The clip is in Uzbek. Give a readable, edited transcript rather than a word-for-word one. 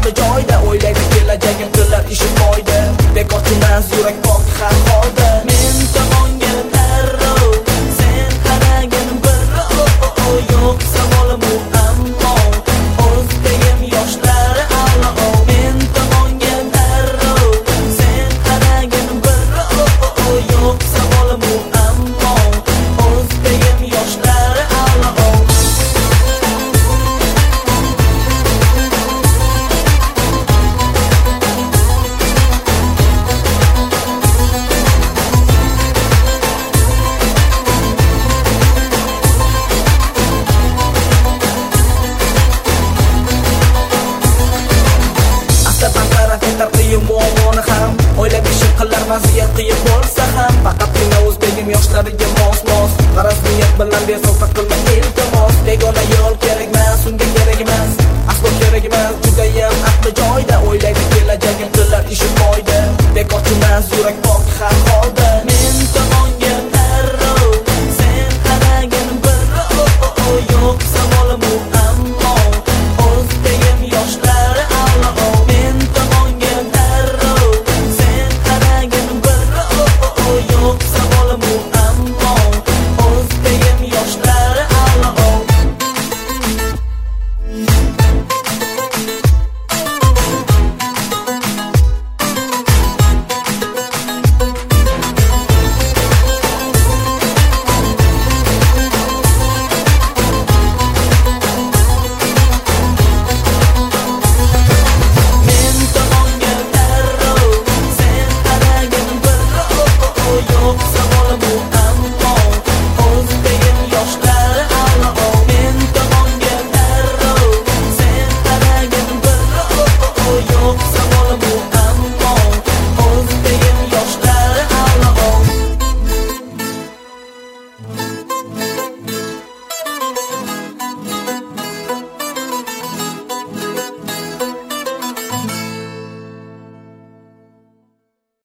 hali joyda, o'ylaydi kelajagim qilar ishim foyda. Bekor emas yurak pok har holda. Men tomonga darrov, sen qaragin bir yo'q savolim u ammo o'zdagim yoshlari allo. Men tomonga darrov, sen qaragin bir yo'q savolim u ammo o'zdagim yoshlari allo. Muammoni ham o'ylab ishim qilar vaziyat qiyin bo'lsa ham, faqatgina o'zbegim yoshlariga mos g'araz niyat bilan bezovta qilma iltimos. Begona yo'l kerak emas, unga kerak emas, aslo kerak emas, juda